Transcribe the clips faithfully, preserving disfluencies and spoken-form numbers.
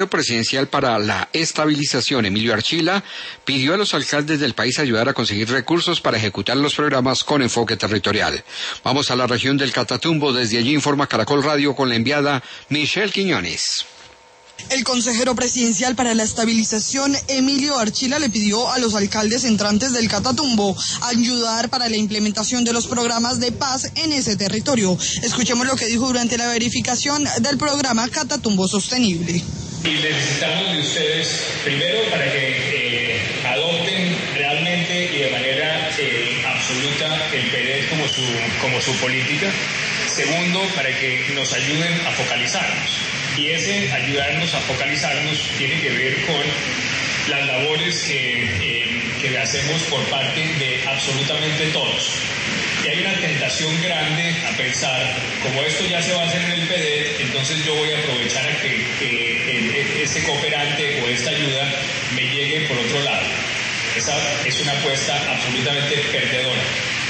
Presidencial para la Estabilización, Emilio Archila, pidió a los alcaldes del país ayudar a conseguir recursos para ejecutar los programas con enfoque territorial. Vamos a la región del Catatumbo, desde allí informa Caracol Radio con la enviada Michelle Quiñones. El consejero presidencial para la estabilización, Emilio Archila, le pidió a los alcaldes entrantes del Catatumbo ayudar para la implementación de los programas de paz en ese territorio. Escuchemos lo que dijo durante la verificación del programa Catatumbo Sostenible. Y necesitamos de ustedes, primero, para que eh, adopten realmente y de manera eh, absoluta el P D como su, como su política. Segundo, para que nos ayuden a focalizarnos. Y ese ayudarnos a focalizarnos tiene que ver con las labores que, eh, que hacemos por parte de absolutamente todos. Y hay una tentación grande a pensar, como esto ya se va a hacer en el P D, entonces yo voy a aprovechar a que, que el, este cooperante o esta ayuda me llegue por otro lado. Esa es una apuesta absolutamente perdedora.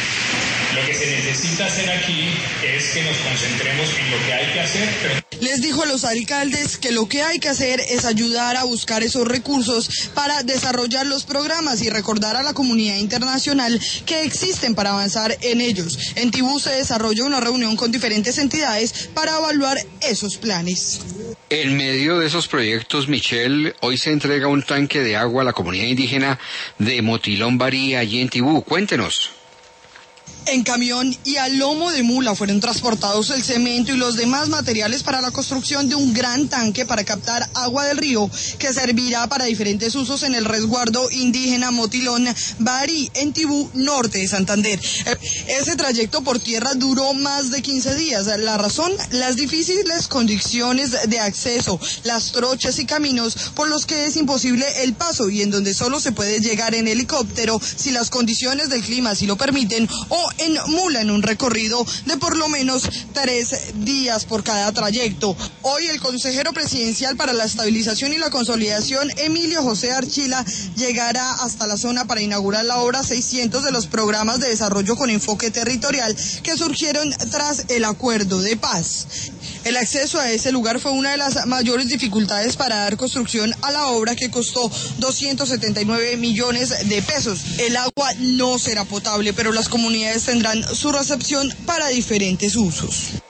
Lo que se necesita hacer aquí es que nos concentremos en lo que hay que hacer. Pero... Les dijo a los alcaldes que lo que hay que hacer es ayudar a buscar esos recursos para desarrollar los programas y recordar a la comunidad internacional que existen para avanzar en ellos. En Tibú se desarrolló una reunión con diferentes entidades para evaluar esos planes. En medio de esos proyectos, Michelle, hoy se entrega un tanque de agua a la comunidad indígena de Motilón Barí, allí en Tibú. Cuéntenos. En camión y a lomo de mula fueron transportados el cemento y los demás materiales para la construcción de un gran tanque para captar agua del río que servirá para diferentes usos en el resguardo indígena Motilón Barí, en Tibú, norte de Santander. Ese trayecto por tierra duró más de quince días. La razón, las difíciles condiciones de acceso, las trochas y caminos por los que es imposible el paso y en donde solo se puede llegar en helicóptero si las condiciones del clima así lo permiten, o en mula en un recorrido de por lo menos tres días por cada trayecto. Hoy el consejero presidencial para la estabilización y la consolidación, Emilio José Archila, llegará hasta la zona para inaugurar la obra seiscientos de los programas de desarrollo con enfoque territorial que surgieron tras el acuerdo de paz. El acceso a ese lugar fue una de las mayores dificultades para dar construcción a la obra, que costó doscientos setenta y nueve millones de pesos. El agua no será potable, pero las comunidades tendrán su recepción para diferentes usos.